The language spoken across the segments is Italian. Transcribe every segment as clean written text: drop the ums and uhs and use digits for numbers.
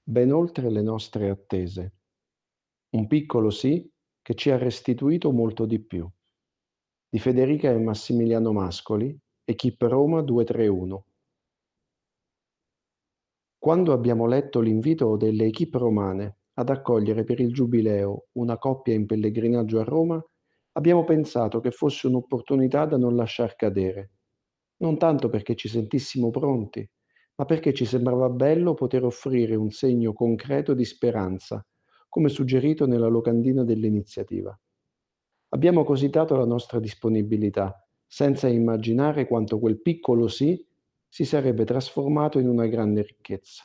ben oltre le nostre attese. Un piccolo sì che ci ha restituito molto di più. Di Federica e Massimiliano Mascoli, Equip Roma 231. Quando abbiamo letto l'invito delle equip romane ad accogliere per il Giubileo una coppia in pellegrinaggio a Roma, abbiamo pensato che fosse un'opportunità da non lasciar cadere. Non tanto perché ci sentissimo pronti, ma perché ci sembrava bello poter offrire un segno concreto di speranza, come suggerito nella locandina dell'iniziativa. Abbiamo così dato la nostra disponibilità, senza immaginare quanto quel piccolo sì si sarebbe trasformato in una grande ricchezza.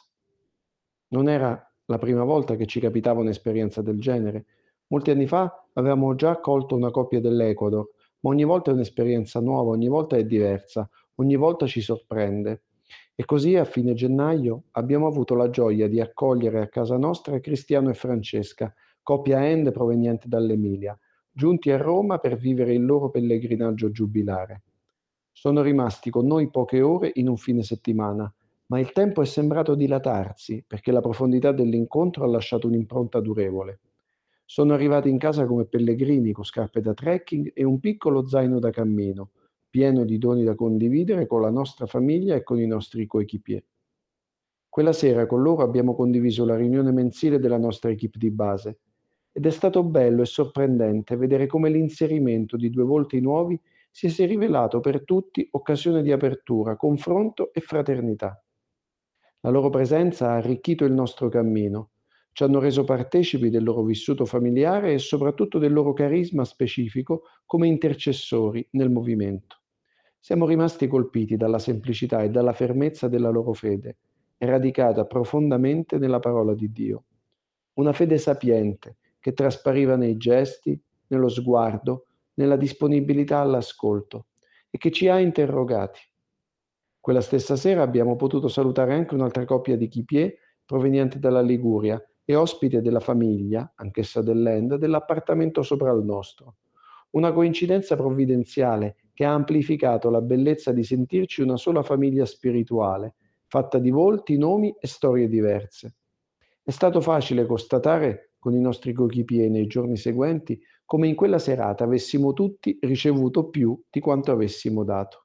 Non era la prima volta che ci capitava un'esperienza del genere. Molti anni fa avevamo già accolto una coppia dell'Ecuador, ma ogni volta è un'esperienza nuova, ogni volta è diversa, ogni volta ci sorprende. E così a fine gennaio abbiamo avuto la gioia di accogliere a casa nostra Cristiano e Francesca, coppia End proveniente dall'Emilia, giunti a Roma per vivere il loro pellegrinaggio giubilare. Sono rimasti con noi poche ore in un fine settimana, ma il tempo è sembrato dilatarsi perché la profondità dell'incontro ha lasciato un'impronta durevole. Sono arrivati in casa come pellegrini con scarpe da trekking e un piccolo zaino da cammino, pieno di doni da condividere con la nostra famiglia e con i nostri coequipier. Quella sera con loro abbiamo condiviso la riunione mensile della nostra equipe di base ed è stato bello e sorprendente vedere come l'inserimento di due volti nuovi si sia rivelato per tutti occasione di apertura, confronto e fraternità. La loro presenza ha arricchito il nostro cammino, ci hanno reso partecipi del loro vissuto familiare e soprattutto del loro carisma specifico come intercessori nel movimento. Siamo rimasti colpiti dalla semplicità e dalla fermezza della loro fede, radicata profondamente nella parola di Dio. Una fede sapiente che traspariva nei gesti, nello sguardo, nella disponibilità all'ascolto e che ci ha interrogati. Quella stessa sera abbiamo potuto salutare anche un'altra coppia di Chipier proveniente dalla Liguria e ospite della famiglia, anch'essa dell'End, dell'appartamento sopra il nostro. Una coincidenza provvidenziale che ha amplificato la bellezza di sentirci una sola famiglia spirituale, fatta di volti, nomi e storie diverse. È stato facile constatare con i nostri coequipier nei giorni seguenti come in quella serata avessimo tutti ricevuto più di quanto avessimo dato.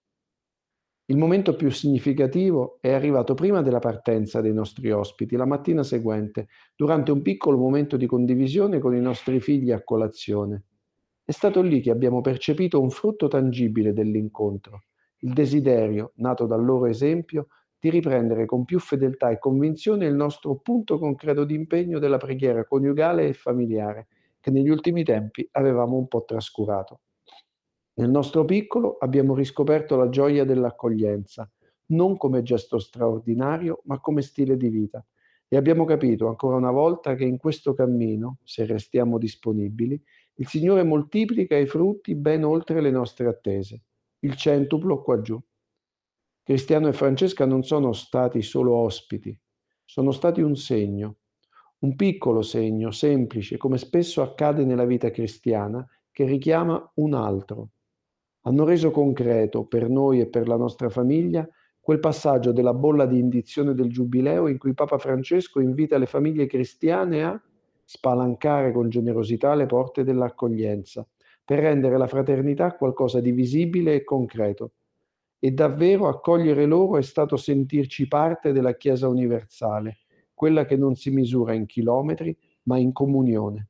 Il momento più significativo è arrivato prima della partenza dei nostri ospiti, la mattina seguente, durante un piccolo momento di condivisione con i nostri figli a colazione. È stato lì che abbiamo percepito un frutto tangibile dell'incontro, il desiderio, nato dal loro esempio, di riprendere con più fedeltà e convinzione il nostro punto concreto di impegno della preghiera coniugale e familiare, che negli ultimi tempi avevamo un po' trascurato. Nel nostro piccolo abbiamo riscoperto la gioia dell'accoglienza, non come gesto straordinario, ma come stile di vita. E abbiamo capito ancora una volta che in questo cammino, se restiamo disponibili, il Signore moltiplica i frutti ben oltre le nostre attese. Il centuplo qua giù. Cristiano e Francesca non sono stati solo ospiti, sono stati un segno, un piccolo segno, semplice, come spesso accade nella vita cristiana, che richiama un altro. Hanno reso concreto, per noi e per la nostra famiglia, quel passaggio della bolla di indizione del Giubileo in cui Papa Francesco invita le famiglie cristiane a spalancare con generosità le porte dell'accoglienza, per rendere la fraternità qualcosa di visibile e concreto. E davvero accogliere loro è stato sentirci parte della Chiesa universale, quella che non si misura in chilometri, ma in comunione.